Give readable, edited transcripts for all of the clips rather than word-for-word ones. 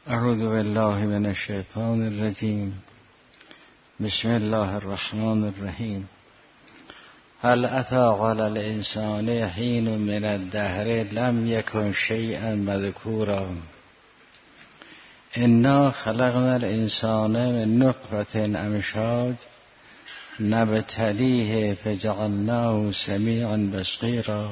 اعوذ بالله من الشیطان الرجیم. بسم الله الرحمن الرحیم. هل اتی علی الانسان حین من الدهر لم یکن شیئا مذکورا انا خلقنا الانسان من نطفة امشاج نبتلیه فجعلناه سمیعا بصیرا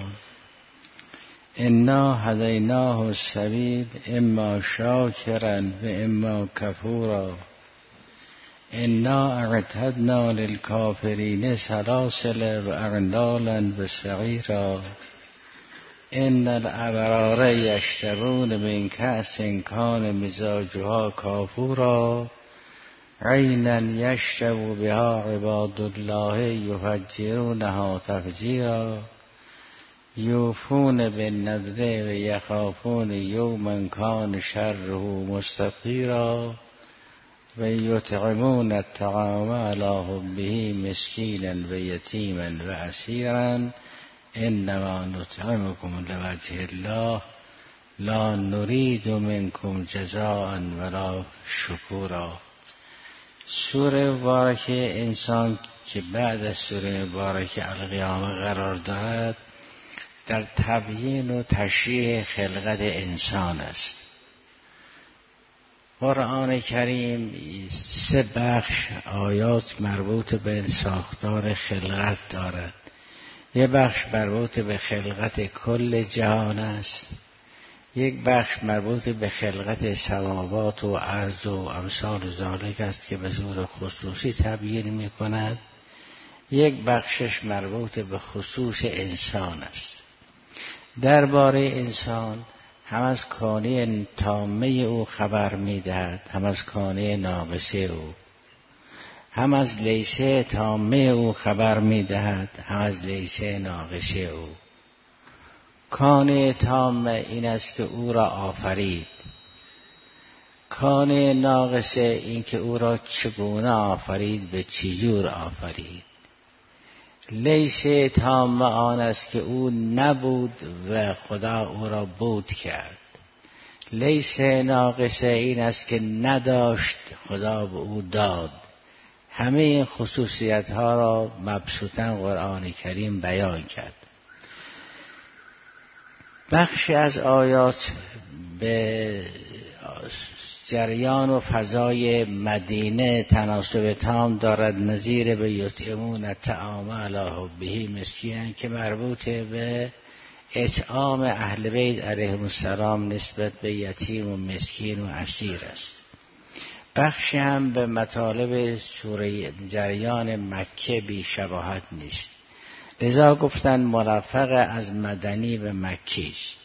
انا هدیناه السبیل اما شاکرا و اما کفورا انا اعتدنا للکافرین سلاسل و اغلالا و سعیرا ان الابرار یشربون من کأس کان مزاجها کافورا عینا یشرب بها عباد الله یفجرونها تفجیرا یوفون بالنذر و یخافون یوما کان شره مستطیرا و یطعمون الطعام علی حبه مسکینا و یتیما و اسیرا انما نطعمکم لوجه الله لا نرید منکم جزاء ولا شکورا. سوره مبارکه انسان که بعد از سوره مبارکه القیامه قرار دارد در تبیین و تشریح خلقت انسان است. قرآن کریم 3 بخش آیات مربوط به ساختار خلقت دارد. یک بخش مربوط به خلقت کل جهان است، یک بخش مربوط به خلقت سماوات و ارض و امثال ذالک است که به صورت خصوصی تبیین می کند، یک بخشش مربوط به خصوص انسان است. درباره انسان هم از کانه تامه او خبر می‌دهد، هم از کانه ناقصه او، هم از لیسه تامه او خبر می‌دهد، هم از لیسه ناقصه او. کانه تامه این است که او را آفرید، کانه ناقصه این که او را چگونه آفرید، به چی جور آفرید. لیسه تام آن است که او نبود و خدا او را بود کرد. لیسه ناقصه این است که نداشت، خدا به او داد. همه این خصوصیت ها را مبسوطاً قرآن کریم بیان کرد. بخشی از آیات به جریان و فضای مدینه تناسب تام دارد، نظیر به یطعمون الطعام علی حبه مسکینا که مربوط به اطعام اهل بیت علیهم السلام نسبت به یتیم و مسکین و اسیر است. بخشی هم به مطالب سوره جریان مکه بی شباهت نیست، لذا گفتن مرفق از مدنی به مکی است.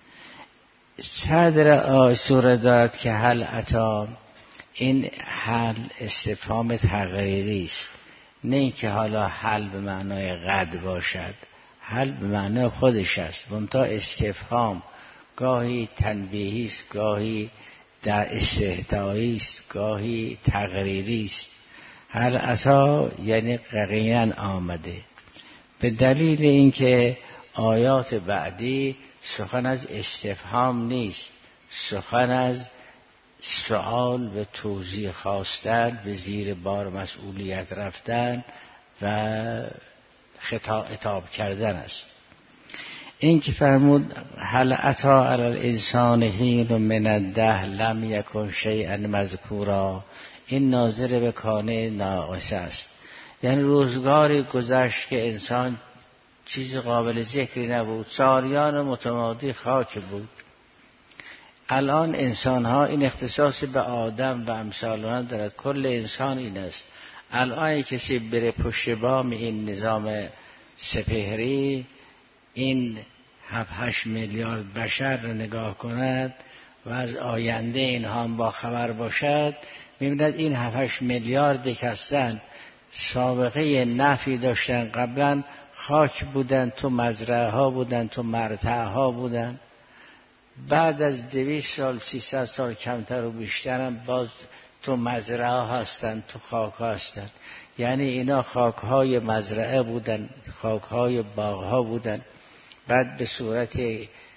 صدر سوره دارد که هل اتی، این هل استفهام تقریری است، نه اینکه حالا هل به معنای قد باشد، هل به معنای خودش است، منتها استفهام گاهی تنبیهی است، گاهی در استهزایی است، گاهی تقریری است. هل اتی یعنی یقینا آمده، به دلیل اینکه آیات بعدی سخن از استفهام نیست، سخن از سؤال و توضیح خواستن، به زیر بار مسئولیت رفتن و خطاب کردن است. این که فرمود هل اتی علی الانسان حین من الدهر لم یکن شیئا مذکورا، این ناظر به کانه ناقصه است، یعنی روزگاری گذشت که انسان چیز قابل ذکری نبود، سالیان متمادی خاک بود. الان انسان ها این اختصاص به آدم و امثال آن دارد، کل انسان این است. الان کسی بره پشت بام این نظام سپهری، این 7-8 میلیارد بشر رو نگاه کند و از آینده اینها هم با خبر باشد، می‌بیند این 7-8 میلیاردی که هستند سابقه نفی داشتن، قبلا خاک بودن، تو مزرعه ها بودن، تو مرتع ها بودن، بعد از 200 سال 300 سال کمتر و بیشترم باز تو مزرعه ها هستن، تو خاک ها هستن. یعنی اینا خاک های مزرعه بودن، خاک های باغ ها بودن، بعد به صورت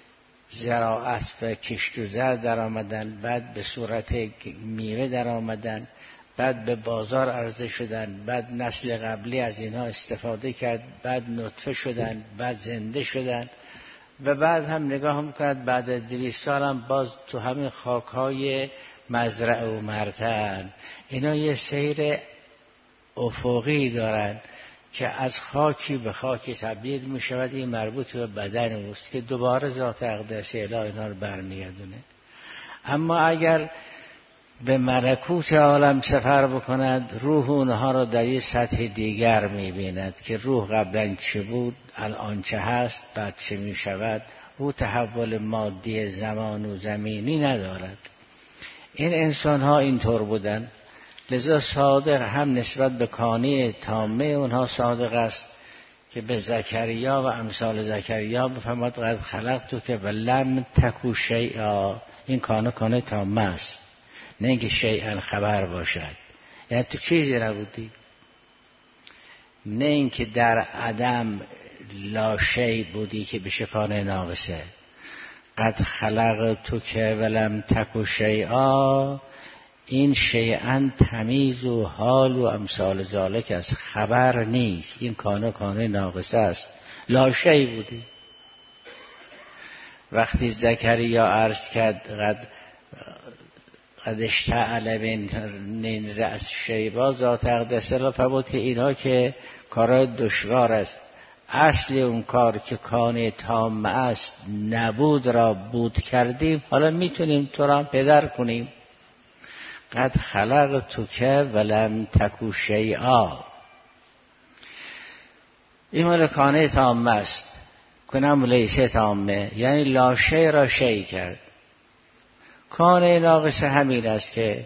زراعت و کشت و زر در آمدن، بعد به صورت میوه در آمدن، بعد به بازار عرضه شدن، بعد نسل قبلی از اینها استفاده کرد، بعد نطفه شدن، بعد زنده شدن و بعد هم نگاه میکند بعد از 200 سال هم باز تو همین خاکهای مزرعه و مرتن. اینا یه سیر افقی دارن که از خاکی به خاکی تبدیل می شود. این مربوط به بدن اوست که دوباره ذات اقدس الهی اینا رو برمیگردونه. اما اگر به ملکوت عالم سفر بکند، روح اونها رو در یه سطح دیگر می بیند که روح قبلا چه بود، الان چه هست، بعد چه می شود. او تحول مادی زمان و زمینی ندارد. این انسان ها اینطور بودن، لذا صادق هم نسبت به کانه تامه اونها صادق است که به زکریا و امثال زکریا بفرماد قد خلقتو که ولم تکو شیئا. این کانه تامه است، نه اینکه شیئا خبر باشد، یعنی تو چیزی نبودی، نه اینکه در عدم لا شیء بودی که بشه کانه ناقصه. قد خلقتو که ولم تکو شیئا، این شیئا تمیز و حال و امثال ذالک است، خبر نیست. این کانه ناقصه است، لا شیء بودی. وقتی زکریا عرض کرد قد اشتعل من رأس شیبا، ذات اقدس را فرمود که اینها که کارهای دشوار است، اصل اون کار که کانه تام است نبود را بود کردیم، حالا میتونیم تو را پدر کنیم. قد خلقتک ولم تکو شیئا. این مال کانه تامه است، کنم لیسه تامه، یعنی لا شیء را شیء کرد. کانه ناقص همین است که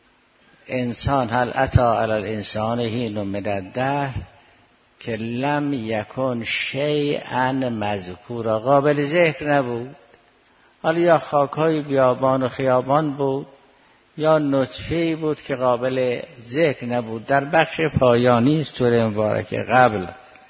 انسان هل اتی علی الانسان حین من الدهر که لم یکن شیئا مذکورا، قابل ذکر نبود. حالا یا خاکهای بیابان و خیابان بود، یا نطفه‌ای بود که قابل ذکر نبود. در بخش پایانی سوره مبارکه قبل،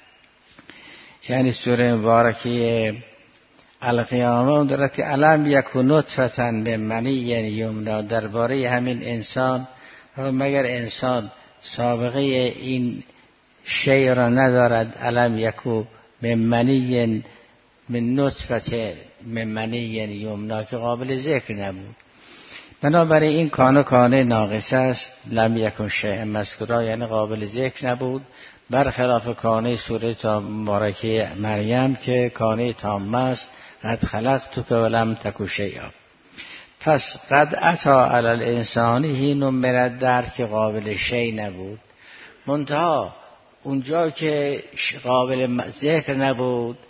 یعنی سوره مبارکه القیامه، اون دارد که علم یکن نطفة من منی یمنا، درباره همین انسان، مگر انسان سابقه این شیء را ندارد. علم یکو من منی من نطفة من منی یمنا که قابل ذکر نبود. بنابراین این کانه ناقص است، لم یکن شیء مذکورا، یعنی قابل ذکر نبود، برخلاف کانه سوره مبارکه مریم که کانه تامه است. قد خلقتک ولم تکو شیئا. پس قد اتی علی الانسان حین من الدهر که قابل شیء نبود، منتها اونجا که قابل ذکر نبود،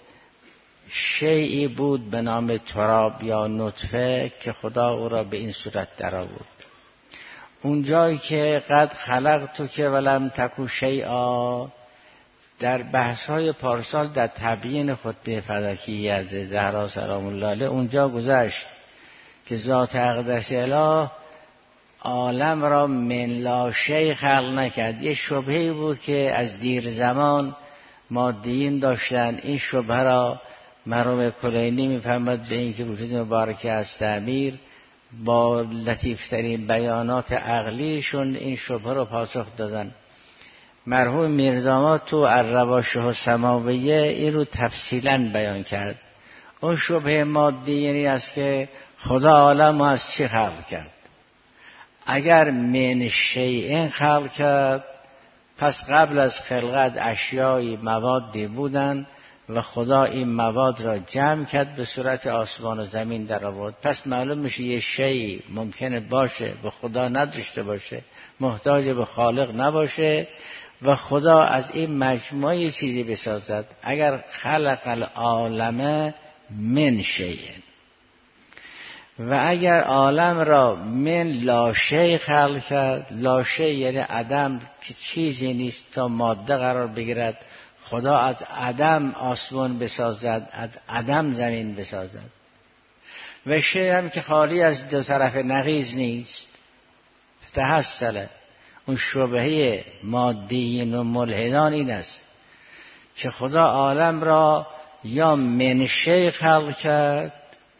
شیئی بود به نام تراب یا نطفه که خدا او را به این صورت در آورد. اونجایی که قد خلقتک ولم تکو شیئا، در بحث‌های پارسال در تبیین خطبه فلکی از زهرا سلام الله علیها اونجا گذشت که ذات اقدس اله عالم را من لا شیء خلق نکرد. یه شبهه‌ای بود که از دیر زمان مادیین داشتن. این شبهه را مرحوم کلینی می‌فهمد به این که وجود مبارکه از تعمیر با لطیفترین بیانات عقلیشون این شبهه را پاسخ دادن. مرحوم میرداماد تو الرواشه السماویه این رو تفصیلاً بیان کرد. اون شبهه مادی یعنی است که خدا عالم از چی خلق کرد؟ اگر من شیء خلق کرد، پس قبل از خلقت اشیای موادی بودند و خدا این مواد را جمع کرد به صورت آسمان و زمین در آورد. پس معلوم میشه یه شیء ممکنه باشه به خدا نداشته باشه، محتاج به خالق نباشه و خدا از این مجموعه چیزی بسازد. اگر خلق العالم من شیء، و اگر عالم را من لا شیء خلق کرد، لا شیء یعنی عدم که چیزی نیست تا ماده قرار بگیرد، خدا از عدم آسمان بسازد، از عدم زمین بسازد. و شیء هم که خالی از دو طرف نقیض نیست، تحصله. اون شبهه مادیین و ملحدان این است که خدا عالم را یا من شیء خلق کرد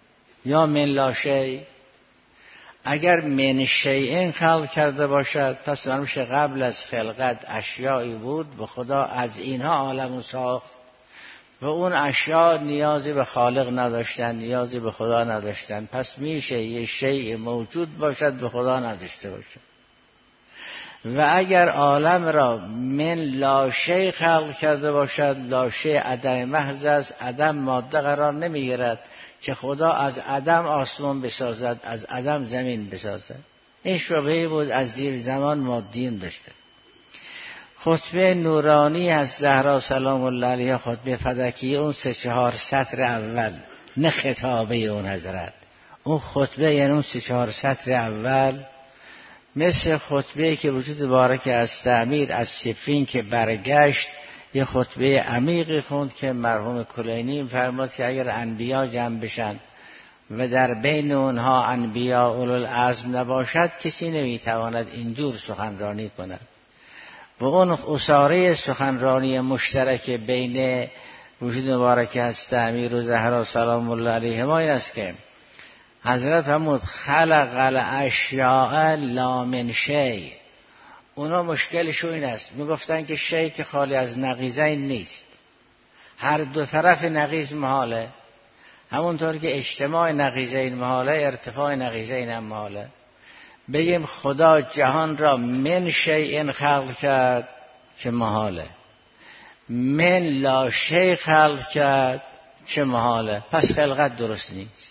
یا من لا شیء؟ اگر من شیء خلق کرده باشد پس میشه قبل از خلقت اشیایی بود به خدا از اینها عالم ساخت و اون اشیا نیازی به خالق نداشتن، نیازی به خدا نداشتن، پس میشه یه شیء موجود باشد به خدا نداشته باشد. و اگر عالم را من لا شیء خلق کرده باشد، لا شیء عدم محض است، عدم ماده قرار نمیگیرد که خدا از عدم آسمان بسازد، از عدم زمین بسازد. این شبهه بود از دیر زمان مادیون داشته. خطبه نورانی از زهرا سلام الله علیها، خطبه فدکیه، اون 3-4 سطر اول، نه خطابه اون حضرت، اون خطبه یعنی اون 3-4 سطر اول، مثل خطبه که وجود بارک از تعمیر از صفین که برگشت یه خطبه عمیقی خوند که مرحوم کلینی فرمود که اگر انبیا جمع بشن و در بین اونها انبیا اولوالعزم نباشد کسی نمیتواند اینجور سخنرانی کند. و اون اساره سخنرانی مشترک بین وجود مبارک از تعمیر و زهرا سلام الله علیهما این است که حضرت فرمود خلق الاشیاء لا من شیء. اونا مشکلشون این است، میگفتن که شیء که خالی از نقیضین نیست، هر دو طرف نقیض محاله، همونطور که اجتماع نقیضین محاله ارتفاع نقیضین هم محاله. بگیم خدا جهان را من شیء خلق کرد که محاله، من لا شیء خلق کرد که محاله، پس خلقت درست نیست.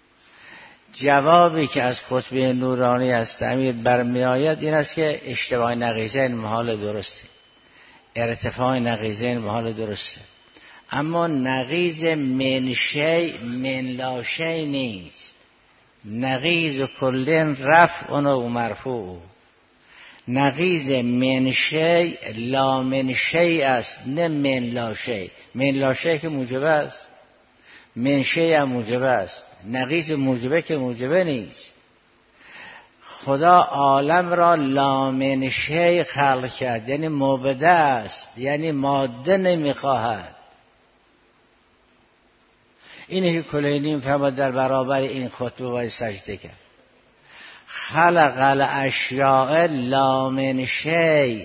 جوابی که از خطبه نورانی از تعمیر برمی آید این است که اشتباه نقیضین محال درسته، ارتفاع نقیضین محال درسته، اما نقیض من شیء من لا شیء نیست. نقیض کلن رفع و مرفوع، نقیض من شیء لا من شیء است، نه من لا شیء. من لا شیء که موجبه است، من شیء هم موجبه است، نقیض موجبه که موجبه نیست. خدا عالم را لا من شیء خلق کرد، یعنی مبتدأ است، یعنی ماده نمیخواهد. اینه که کلینی فرمود در برابر این خطبه باید سجده کرد. خلق الاشیاء لا من شیء،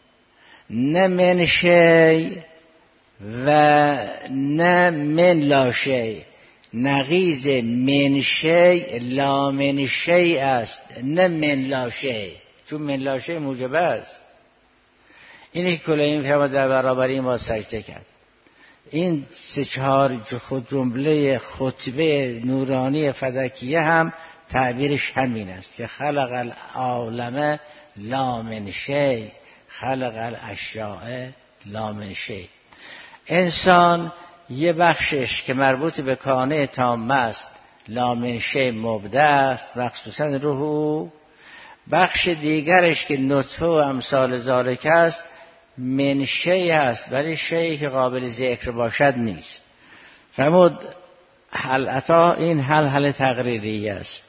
نه من شیء و نه من لا شیء. نقیض من شیء لا من شیء است، نه من لا شیء، چون من لا شیء موجبه است. اینه که کلینی فرمود در برابر این باید سجده کرد. این 3-4 جمله خطبه نورانی فدکیه هم تعبیرش همین است که خلق العالم لا من شیء، خلق الاشیاء لا من شیء. انسان یه بخشش که مربوط به کانه تامه است لا من شیء مبدأ است، مخصوصا روح. بخش دیگرش که نطفه و امثال ذالک است من شیء است، ولی شیء که قابل ذکر باشد نیست. فرمود هل اتا، این هل تقریری است.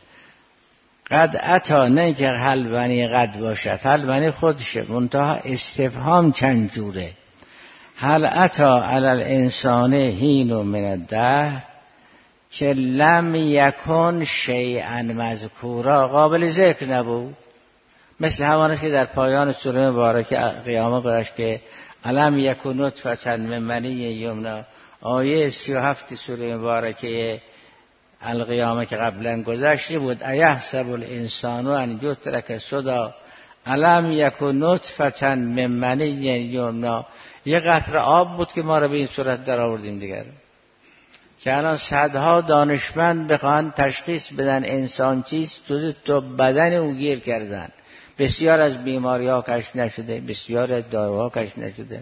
قد اتا، نه که هل بنی قد باشد، هل بنی خودشه، منتها استفهام چند جوره. هل اتا علی الانسان حین من الدهر که لم یکن شیئا مذکورا، قابل ذکر نبود. مثل همانه که در پایان سوره مبارکه قیامت گذاشت که الم یکن نطفة من منی یمنا، آیه 37 سوره مبارکه القیامه که قبلا گذشته بود، ایحسب الانسان ان یترک سدی الم یکن نطفة من منی یمنا. یه قطره آب بود که ما رو به این صورت در آوردیم دیگر، که الان صدها دانشمند بخوان تشخیص بدن انسان چیست، تو بدن او گیر کردن. بسیار از بیماری ها کشف نشده، بسیار از داروها کشف نشده،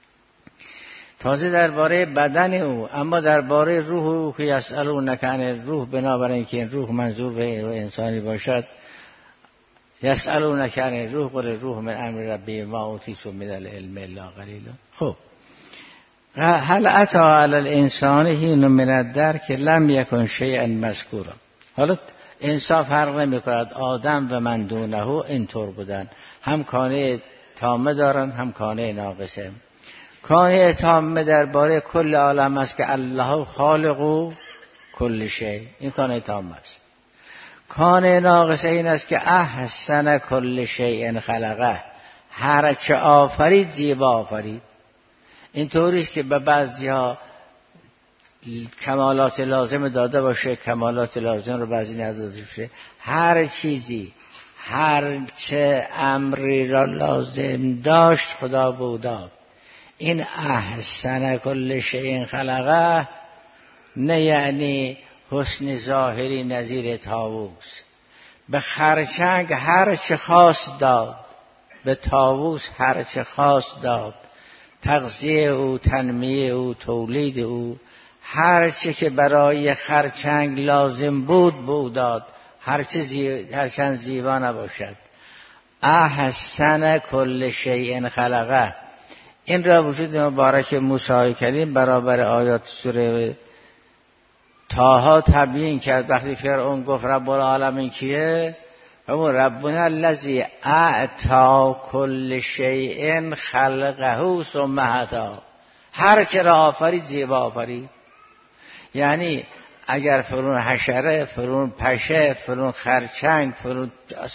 تازه درباره بدن او. اما درباره روح او که یسألونک عن الروح، بنابراین که این روح منظور به انسانی باشد، یسألونک عن الروح قل الروح من امر ربی ما اوتیتم من العلم الا قلیلا. خب هل اتا علی الانسان حین من الدهر که لم یکن شیئا مذکورا. حالا انصاف فرق نمی کند، آدم و من دونه اینطور بودن، هم کانه تامه دارن هم کانه ناقصه. کانه تامه درباره کل عالم است که الله خالق کل شیء، این کان تام است. کان ناقصه این است که احسن کل شیء خلقه، هر چه آفرید زیبا آفرید. این طوریست که به بعضی‌ها کمالات لازم داده باشه، کمالات لازم رو بعضی نداده باشه. هر چیزی، هر چه امری را لازم داشت خدا بوداد. این احسن کل شیء خلقه نه یعنی حسن ظاهری نظیر طاووس. به خرچنگ هر چه خواست داد، به طاووس هر چه خواست داد، تغذیه او، تنمیه او، تولید او، هر چه که برای خرچنگ لازم بود داد، هرچند زیبا نباشد. احسن کل شیء خلقه. این را وجود مبارک موسی کلیم برابر آیات سوره طه تبیین کرد. وقتی فرعون گفت رب العالمین کیه؟ همون ربنا الذی اعطی کل شیء خلقه ثم هدی. هر چه را آفرید زیبا آفرید. یعنی اگر فلان حشره، فلان پشه، فلان خرچنگ، فلان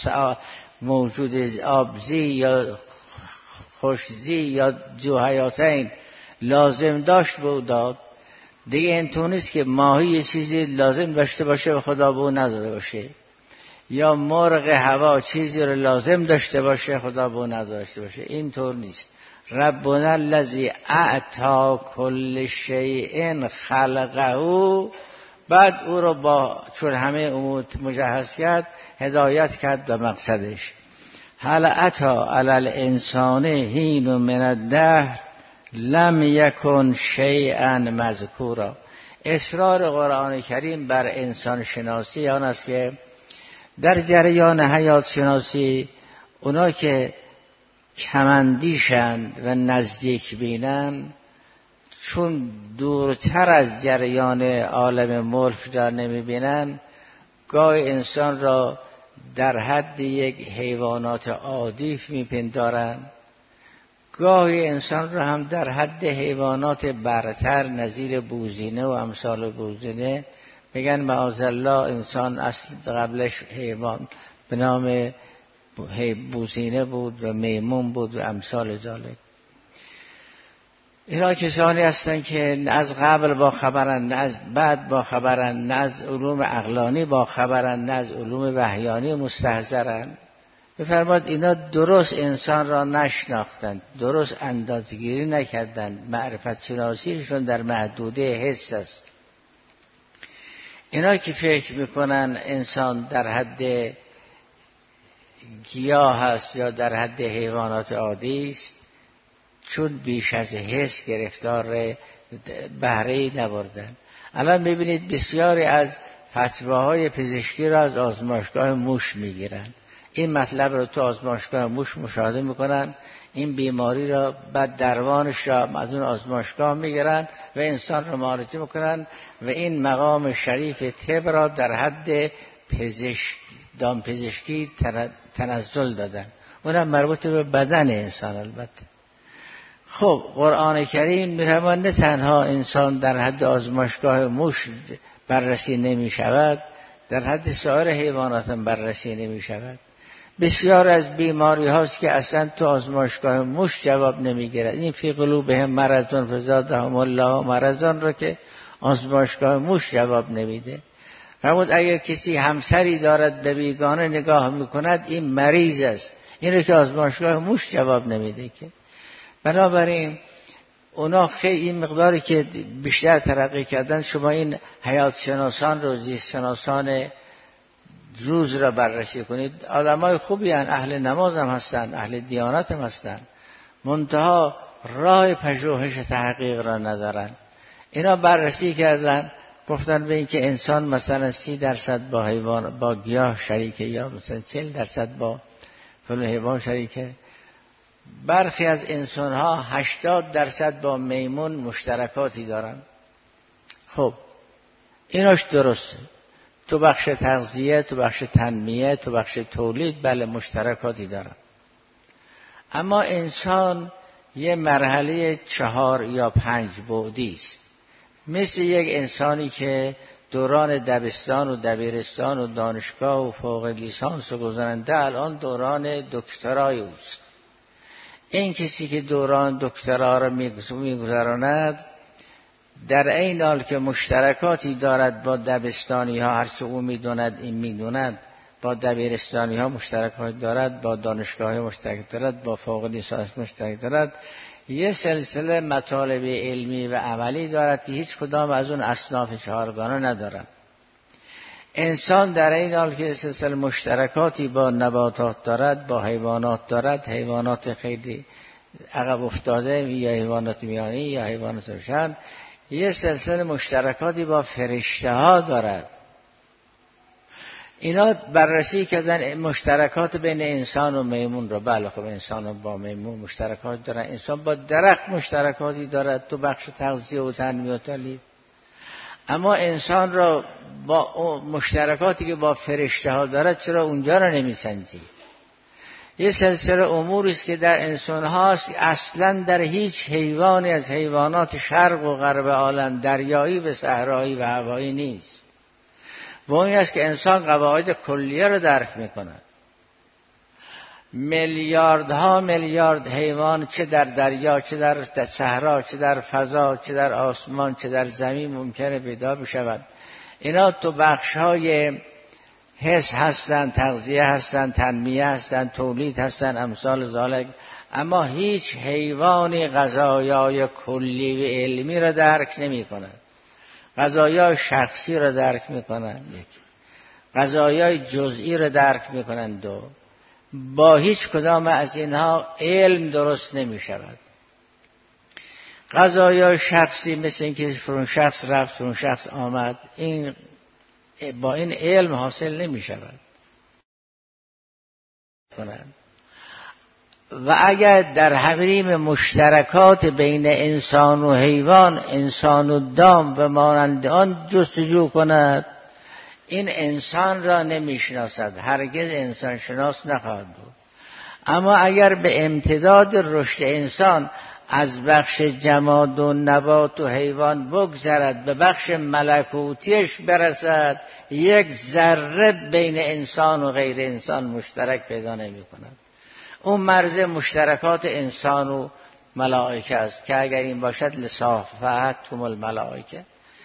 موجود آبزی یا خوشزی یا ذوحیاتین لازم داشت به او داد، دیگه این تو نیست که ماهی یه چیزی لازم داشته باشه و خدا به او نداده باشه، یا مرغ هوا چیزی رو لازم داشته باشه خدا به او نداشته باشه. این طور نیست. ربنا الذی اعطی کل شیء خلقه، بعد او رو با چون همه امور مجهز کرد هدایت کرد به مقصدش. هل اتی علی الانسان حین من الدهر لم یکن شیئا مذکورا. اصرار قرآن کریم بر انسان شناسی آن است که در جریان حیات شناسی اونا که کمندیشند و نزدیک بینند، چون دورتر از جریان عالم ملک را نمی بینند، گاهی انسان را در حد یک حیوانات عادی میپندارند، گاهی انسان را هم در حد حیوانات برتر نظیر بوزینه و امثال بوزینه. میگن معاذالله انسان اصل قبلش حیوان به نام بوزینه بود و میمون بود و امثال ذالک. اینا کسانی هستند که نه از قبل با خبرند، نه از بعد با خبرند، نه از علوم عقلانی با خبرند، نه از علوم وحیانی مستحضرند. بفرماد اینا درست انسان را نشناختند، درست اندازگیری نکردند، معرفت شناسیشون در محدوده حس است. اینا که فکر میکنن انسان در حد گیاه هست یا در حد حیوانات عادی است، چون بیش از حس گرفتار بهره‌ای نبردن. الان ببینید بسیاری از فتواهای پزشکی را از آزمایشگاه موش میگیرن. این مطلب رو تو آزمایشگاه موش مشاهده میکنن، این بیماری را بعد دروانش را از اون آزمایشگاه میگیرن و انسان را معالجه میکنن و این مقام شریف طب را در حد دامپزشکی تنزل دادن. اونم مربوط به بدن انسان البته. خب قرآن کریم می‌فرماید نه تنها انسان در حد آزمایشگاه موش بررسی نمی شود، در حد سایر حیوانات هم بررسی نمی شود. بسیار از بیماری هاست که اصلا تو آزمایشگاه موش جواب نمی گیرد. این فی قلوبهم مرض فزادهم الله مرضا رو که آزمایشگاه موش جواب نمیده. فرمود اگر کسی همسری دارد به بیگانه نگاه میکند این مریض است. این رو که آزمایشگاه موش جواب نمیده که. بنابراین اونا خیلی این مقداری که بیشتر ترقی کردن، شما این حیات شناسان رو، زیست شناسان روز را بررسی کنید. علمای خوبی هستند، اهل نماز هم هستند، اهل دیانت هم هستند، منتها راه پژوهش تحقیق را ندارن. اینا بررسی کردن، گفتن به این که انسان مثلا 30% با حیوان با گیاه شریکه، یا مثلا 40% با فلان حیوان شریکه. برخی از انسان ها 80% با میمون مشترکاتی دارن. خب ایناش درسته، تو بخش تغذیه، تو بخش تنمیه، تو بخش تولید بله مشترکاتی دارن. اما انسان یه مرحله 4 یا 5 بعدی است. مثل یک انسانی که دوران دبستان و دبیرستان و دانشگاه و فوق لیسانس رو گذرانده، الان دوران دکترای اوست. این کسی که دوران دکترا رو میگذراند در این حال که مشترکاتی دارد با دبستانی ها، هرچه او میدوند این میدوند، با دبیرستانی ها مشترکات دارد، با دانشگاه های مشترک دارد، با فوق لیسانس مشترک دارد، یه سلسله مطالب علمی و عملی دارد که هیچ کدام از اون اصناف چهارگانه ندارد. انسان در این حال که سلسله مشترکاتی با نباتات دارد، با حیوانات دارد، حیوانات خیلی عقب افتاده یا حیوانات میانی یا حیوانات روشن، یه سلسله مشترکاتی با فرشته ها دارد. اینا بررسی کردن مشترکات بین انسان و میمون رو. بله خب انسان با میمون مشترکات دارن، انسان با درخت مشترکاتی دارد تو بخش تغذیه و تنمیه و تولید، اما انسان را با مشترکاتی که با فرشته ها دارد چرا اونجا را نمیسنجی؟ یه سلسله اموری است که در انسان هاست اصلا در هیچ حیوانی از حیوانات شرق و غرب عالم، دریایی و صحرایی و هوایی نیست. و این است که انسان قواعد کلیه رو درک میکند. میلیاردها میلیارد حیوان، چه در دریا، چه در صحرا، چه در فضا، چه در آسمان، چه در زمین ممکنه پیدا بشود. اینا تو بخش‌های حس هستند، تغذیه هستند، تنمیه هستند، تولید هستند، امثال ذالک. اما هیچ حیوانی غذایای کلی و علمی را درک نمی کند. غذایای شخصی را درک می کنند، غذایای جزئی را درک می کنند. دو، با هیچ کدام از اینها علم درست نمی شود. غذایای شخصی مثل اینکه فرون شخص رفت فرون شخص آمد، این با این علم حاصل نمی شود. و اگر در حریم مشترکات بین انسان و حیوان، انسان و دام و مانند آن جستجو کند، این انسان را نمی شناسد، هرگز انسان شناس نخواهد بود. اما اگر به امتداد رشد انسان از بخش جماد و نبات و حیوان بگذرد به بخش ملکوتیش برسد، یک ذره بین انسان و غیر انسان مشترک پیدا نمی کند. اون مرز مشترکات انسان و ملائکه است که اگر این باشد لصافحتهم الملائکه.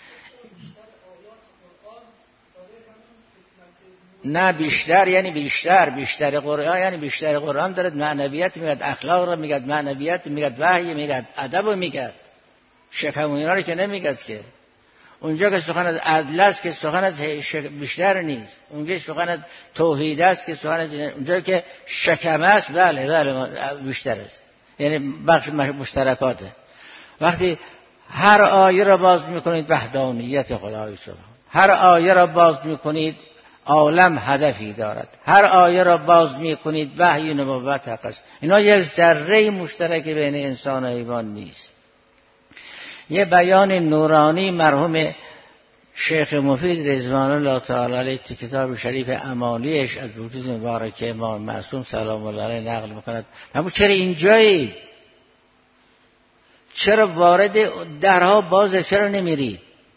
نه بیشتر، یعنی بیشتر قرآن، یعنی بیشتر قرآن دارد معنویت میگد، اخلاق را میگد، معنویت میگد، وحی میگد، ادب رو میگد، شکم اینا رو که نمیگد که. اونجا که سخن از عدل است که سخن از بیشتر نیست، اونجا سخن از توحید است که سخن از، اونجا که شکم است بله بیشتر است، یعنی بخش مشترکاته. وقتی هر آیه را باز میکنید وحدانیت خدای سبحان، هر آیه را باز میکنید عالم هدفی دارد، هر آیه را باز میکنید وحی نبوت حق است. اینا یک ذره مشترک بین انسان و حیوان نیست. یه بیان نورانی مرحوم شیخ مفید رضوان الله تعالی علیه تو کتاب شریف امالیش از وجود مبارک امام معصوم سلام الله علیه نقل میکند. اما چرا اینجایی؟ چرا وارد درها بازه؟ چرا نمیرید؟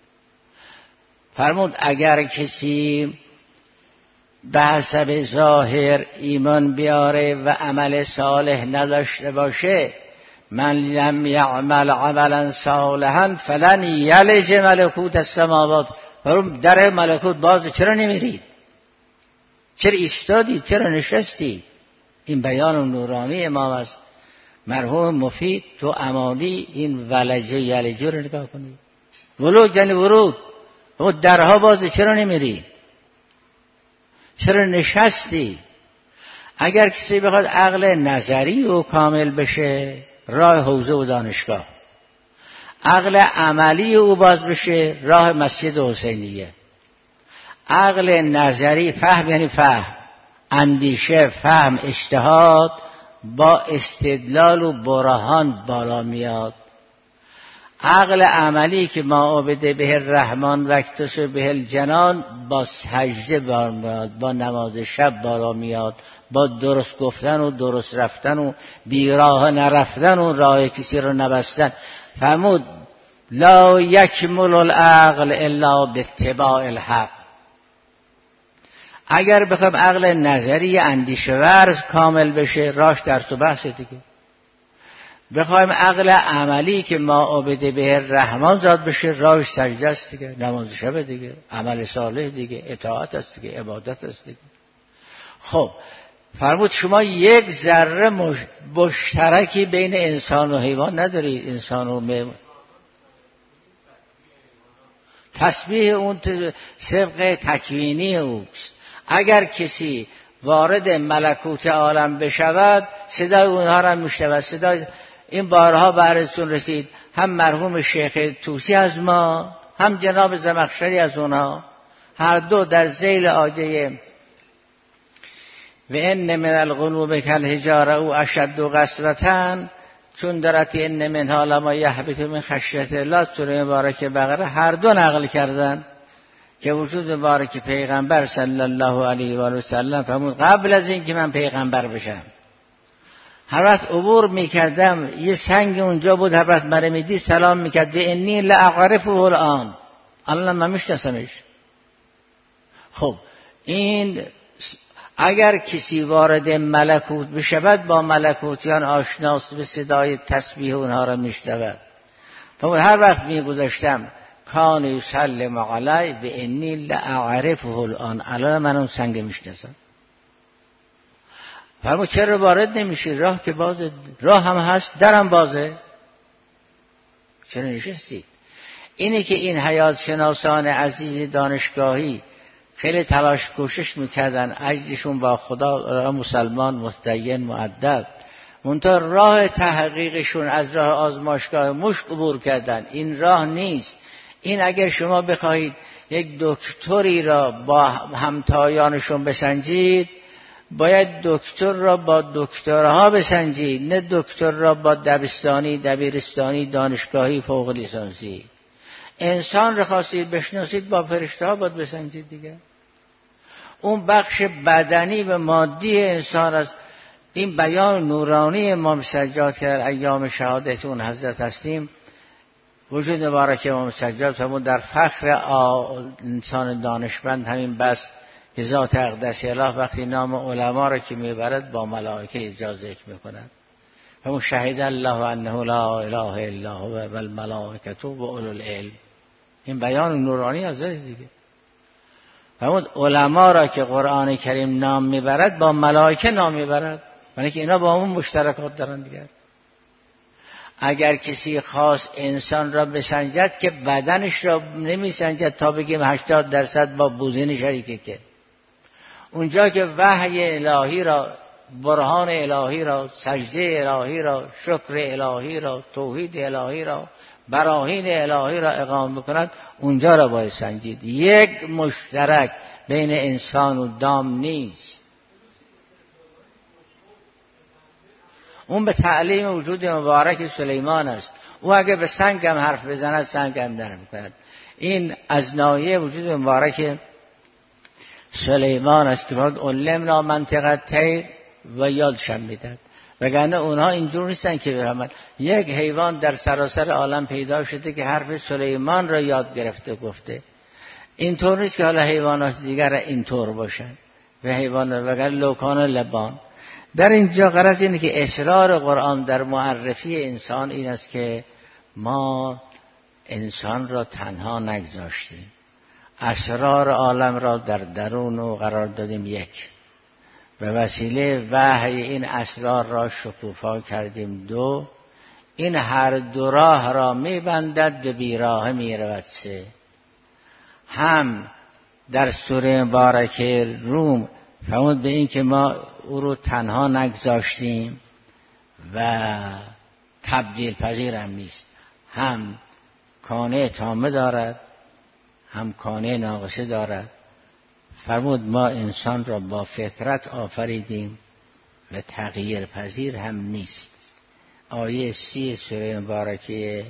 فرمود اگر کسی به حسب ظاهر ایمان بیاره و عمل صالح نداشته باشه، من لم یعمل عملا صالحا فلن یلج ملکوت السماوات، فرمود در ملکوت باز، چرا نمیرید؟ چرا ایستادید؟ چرا نشستید؟ این بیان نورانی امام است مرحوم مفید تو امالی. این ولجه یلجه رو نگاه کنید، ولوج یعنی ورود، و درها باز، چرا نمیرید؟ چرا نشستی؟ اگر کسی بخواد عقل نظری و کامل بشه، راه حوزه و دانشگاه. عقل عملی او باز بشه، راه مسجد حسینیه. عقل نظری، فهم یعنی فهم، اندیشه، فهم، اجتهاد با استدلال و برهان بالا میاد. عقل عملی که ما عبده به الرحمن و اکتسب به الجنان با سجده بالا میاد، با نماز شب بالا میاد، با درست گفتن و درست رفتن و بیراه نرفتن و راه کسی رو نبستن. فرمود لا یکمل العقل الا باتباع الحق. اگر بخوایم عقل نظری اندیشه ورز کامل بشه، راش درس و بحث دیگه. بخوایم عقل عملی که ما عبد به رحمان زاد بشه، راش سجده است دیگه، نماز شب دیگه، عمل صالح دیگه، اطاعت است دیگه، عبادت است دیگه. خب فرمود شما یک ذره مشترکی بین انسان و حیوان ندارید. انسان و تسبیح اون سبق تکوینی اوست. اگر کسی وارد ملکوت عالم بشود، صدای اونها را میشنود. صدای این بارها براتون رسید، هم مرحوم شیخ طوسی از ما، هم جناب زمخشری از اونها، هر دو در ذیل آیه و ان من القلوب کالحجاره او اشد قسوة، چون درت ان منها لما یهبط من خشیت الله، سوره مبارکه بقره، هر دو نقل کردن که وجود مبارک پیغمبر صلی الله علیه و آله و سلم فرمود قبل از این که من پیغمبر بشم، هر وقت عبور میکردم یه سنگ اونجا بود، هر وقت من میدید سلام میکرد و انی لاعرفه الان، الان من میشناسمش. خب این اگر کسی وارد ملکوت بشود، با ملکوتیان آشناست، به صدای تسبیح اونها را میشنود. هر وقت میگذاشتم کان یسلم علی و انی لاعرفه الان من اون سنگ میشناسم. فرمود چرا وارد نمیشی؟ راه که بازه، راه هم هست، درم بازه، چرا نشستید؟ اینه که این حیات شناسان عزیز دانشگاهی خیلی تلاش کوشش میکردن عجزشون با خدا، مسلمان متدین مؤدب، منتها راه تحقیقشون از راه آزمایشگاه مشک عبور کردن. این راه نیست. این اگر شما بخواهید یک دکتری را با همتایانشون بسنجید، باید دکتر را با دکترها بسنجید، نه دکتر را با دبستانی، دبیرستانی، دانشگاهی، فوق لیسانسی. انسان را خواستید بشناسید، با فرشته ها باید بسنجید دیگه. اون بخش بدنی و مادی انسان است. این بیان نورانی امام سجاد که در ایام شهادت اون حضرت هستیم، وجود مبارک امام سجاد فرمود در فخر انسان دانشمند همین بس که ذات اقدس الله وقتی نام علما را که میبرد با ملائکه اجازه ذکر میکند. فرمود شهید الله انه لا اله الا هو و الملائکه و اولو العلم. این بیان نورانی از دیگه. فرمود علما را که قرآن کریم نام میبرد با ملائکه نام میبرد، یعنی که اینا با همون مشترکات دارن دیگه. اگر کسی خاص انسان را بسنجد که بدنش را نمیسنجد تا بگیم 80% با بوزین شریکه، که اونجا که وحی الهی را، برهان الهی را، سجده الهی را، شکر الهی را، توحید الهی را، براهین الهی را اقامه بکند، اونجا را باید سنجید. یک مشترک بین انسان و دام نیست. اون به تعلیم وجود مبارک سلیمان است. او اگه به سنگم حرف بزند سنگم در میکند. این از ناحیه وجود مبارک سلیمان است که باید علمنا منطق الطیر و یادشم میداد. وگرنه اونها اینجور نیستن که بفهمن. یک حیوان در سراسر عالم پیدا شده که حرف سلیمان را یاد گرفته گفته. اینطور نیست که حالا حیوانات دیگر اینطور باشن و حیوان وگرنه لوکان لبان. در اینجا غرض اینه که اسرار قرآن در معرفی انسان این است که ما انسان را تنها نگذاشتیم، اسرار عالم را در درون او قرار دادیم یک، به وسیله وحی این اسرار را شکوفا کردیم دو، این هر دو راه را میبندد به بیراه میرود سه. هم در سوره مبارکه روم فرمود به این که ما او رو تنها نگذاشتیم و تبدیل پذیر هم نیست، هم کانه تامه دارد هم کانه ناقصه دارد. فرمود ما انسان را با فطرت آفریدیم و تغییر پذیر هم نیست. آیه 30 سوره مبارکه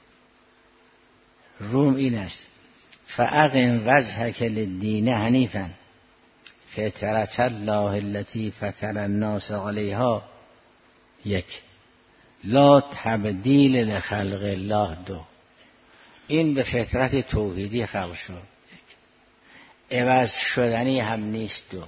روم این است: فاقم وجهک للدین حنیفا فطرت الله التي فطر الناس علیها یک، لا تبدیل لخلق الله دو. این به فطرت توحیدی خلق شد، عوض شدنی هم نیست. دو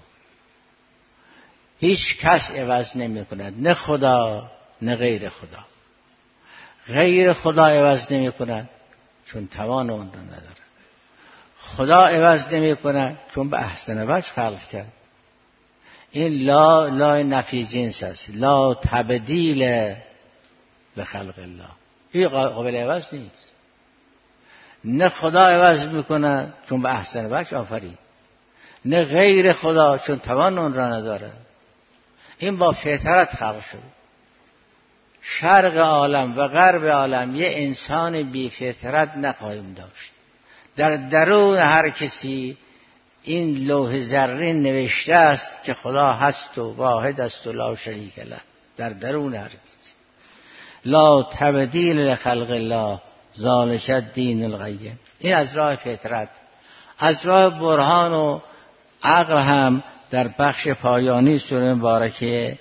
هیچ کس عوض نمی کند، نه خدا نه غیر خدا. غیر خدا عوض نمی کند چون توان اون را نداره. خدا عوض نمی کند چون به احسن وجه خلق کرد. این لا نفی جنس است، لا تبدیل لخلق الله. این قابل عوض نیست. نه خدا عوض میکنه چون به احسن وجه آفرید، نه غیر خدا چون توان اون را نداره. این با فطرت خلق شد. شرق عالم و غرب عالم یه انسان بی فطرت نخواهیم داشت. در درون هر کسی این لوح زرین نوشته است که خدا هست و واحد است و لا شریک له. در درون هر کسی. لا تبدیل لخلق الله ذالک الدین القیم. این از راه فطرت. از راه برهان و عقل هم در بخش پایانی سوره مبارکه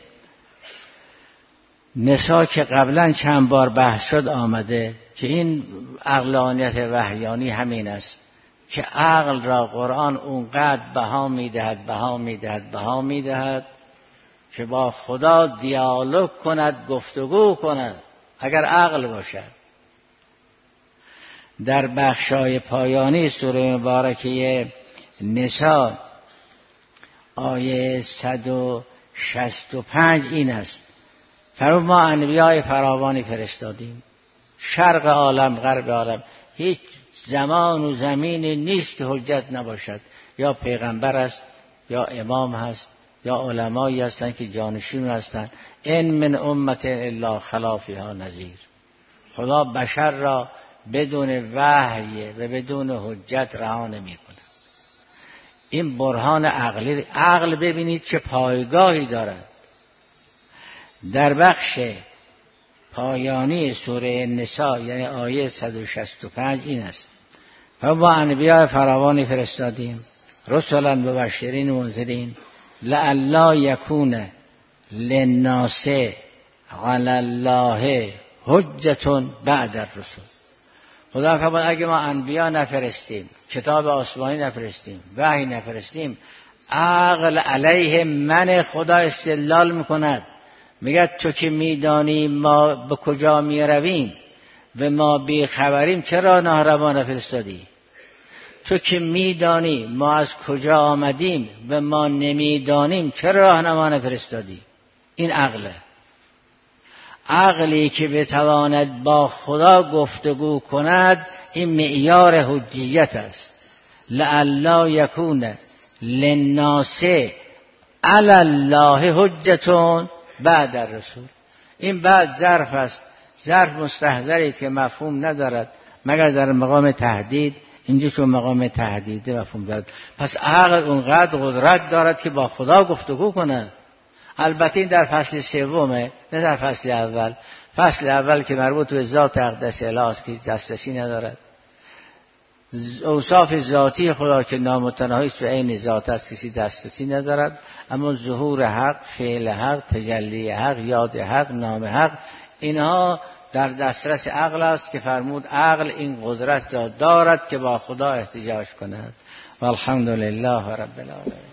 نساء که قبلا چند بار بحث شد آمده که این عقلانیت وحیانی همین است که عقل را قرآن اونقدر بها میدهد که با خدا دیالوگ کند، گفتگو کند اگر عقل باشد. در بخشای پایانی سوره مبارکه نساء آیه 165 این است: فرمود ما انبیاء فراوانی فرستادیم، شرق عالم غرب عالم، هیچ زمان و زمینی نیست که حجت نباشد. یا پیغمبر است، یا امام هست، یا علمایی هستند که جانشین هستند. ان من امت الا خلا فیها نذیر. خدا بشر را بدون وحی و بدون حجت رها نمی‌کند. این برهان عقلی. عقل ببینید چه پایگاهی دارد. در بخش پایانی سوره نساء یعنی آیه 165 این است: ما انبیاء فراوانی فرستادیم، رسلا مبشرین و منذرین، لئلا یکون للناس علی الله حجة بعد الرسل. خدا فرمود اگه ما انبیا نفرستیم، کتاب آسمانی نفرستیم، وحی نفرستیم، عقل علیه من خدا استدلال میکند. میگه تو که میدانی ما به کجا میرویم و ما بی خبریم، چرا راهنما نفرستادی؟ تو که میدانی ما از کجا آمدیم و ما نمیدانیم، چرا راهنما نفرستادی؟ این عقله. عقلی که بتواند با خدا گفتگو کند، این معیار حجیت است. لئلا یکون للناس علی الله حجة بعد الرسول. این بعد ظرف است، ظرف مستحضری که مفهوم ندارد مگر در مقام تهدید. اینجا چون مقام تهدید مفهوم دارد، پس عقل اونقدر قدرت دارد که با خدا گفتگو کند. البته این در فصل سومه، نه در فصل اول. فصل اول که مربوط به ذات اقدس اله است که دسترسی ندارد. اوصاف ذاتی خدا که نامتناهی است و عین ذات است کسی دسترسی ندارد. اما ظهور حق، فعل حق، تجلی حق، یاد حق، نام حق، اینها در دسترس عقل است که فرمود عقل این قدرت دارد که با خدا احتجاج کند. والحمد لله رب العالمین.